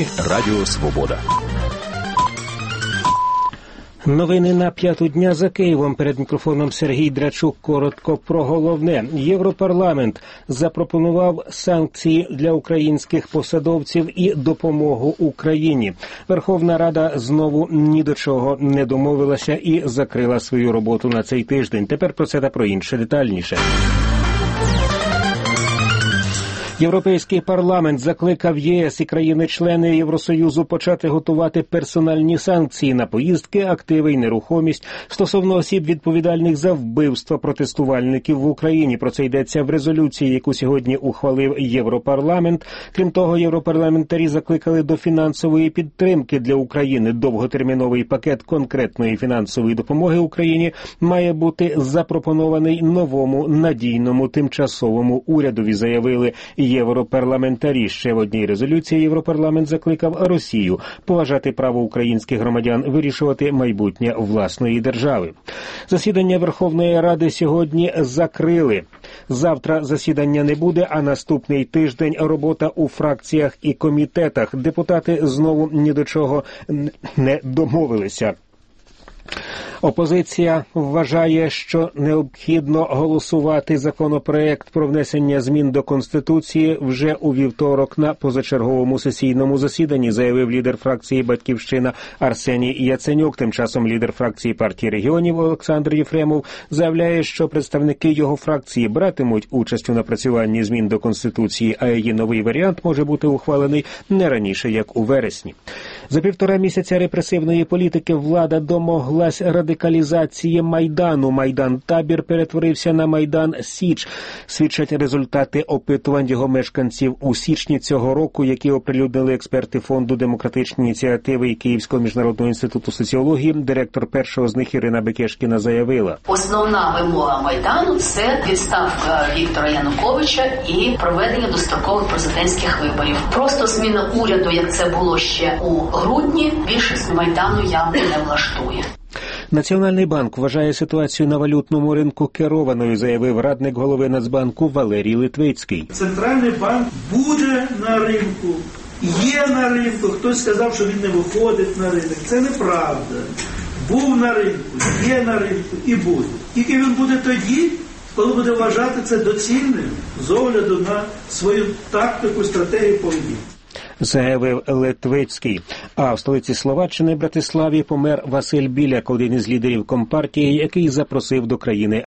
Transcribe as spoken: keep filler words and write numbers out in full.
Новини Радіо Свобода. Новини на п'яту дня за Києвом. Перед мікрофоном Сергій Драчук. Коротко про головне. Європарламент запропонував санкції для українських посадовців і допомогу Україні. Верховна Рада знову ні до чого не домовилася і закрила свою роботу на цей тиждень. Тепер про це та про інше детальніше. Європейський парламент закликав ЄС і країни-члени Євросоюзу почати готувати персональні санкції на поїздки, активи і нерухомість стосовно осіб, відповідальних за вбивство протестувальників в Україні. Про це йдеться в резолюції, яку сьогодні ухвалив Європарламент. Крім того, європарламентарі закликали до фінансової підтримки для України. Довготерміновий пакет конкретної фінансової допомоги Україні має бути запропонований новому надійному тимчасовому урядові, заявили європарламентарі. Ще в одній резолюції Європарламент закликав Росію поважати право українських громадян вирішувати майбутнє власної держави. Засідання Верховної Ради сьогодні закрили. Завтра засідання не буде, а наступний тиждень робота у фракціях і комітетах. Депутати знову ні до чого не домовилися. Опозиція вважає, що необхідно голосувати законопроект про внесення змін до Конституції вже у вівторок на позачерговому сесійному засіданні, заявив лідер фракції «Батьківщина» Арсеній Яценюк. Тим часом лідер фракції партії регіонів Олександр Єфремов заявляє, що представники його фракції братимуть участь у напрацюванні змін до Конституції, а її новий варіант може бути ухвалений не раніше, як у вересні. За півтора місяця репресивної політики влада домоглась радикалізації Майдану. Майдан-табір перетворився на Майдан-Січ. Свідчать результати опитувань його мешканців у січні цього року, які оприлюднили експерти Фонду демократичні ініціативи і Київського міжнародного інституту соціології. Директор першого з них Ірина Бекешкіна заявила: основна вимога Майдану – це відставка Віктора Януковича і проведення дострокових президентських виборів. Просто зміна уряду, як це було ще у грудні, більшість Майдану явно не влаштує. Національний банк вважає ситуацію на валютному ринку керованою, заявив радник голови Нацбанку Валерій Литвицький. Центральний банк буде на ринку, є на ринку. Хтось сказав, що він не виходить на ринок. Це неправда. Був на ринку, є на ринку і буде. Тільки він буде тоді, коли буде вважати це доцільним з огляду на свою тактику, стратегію поведінки, заявив Литвицький. А в столиці Словаччини Братиславі помер Василь Біляк, один із лідерів Компартії, який запросив до країни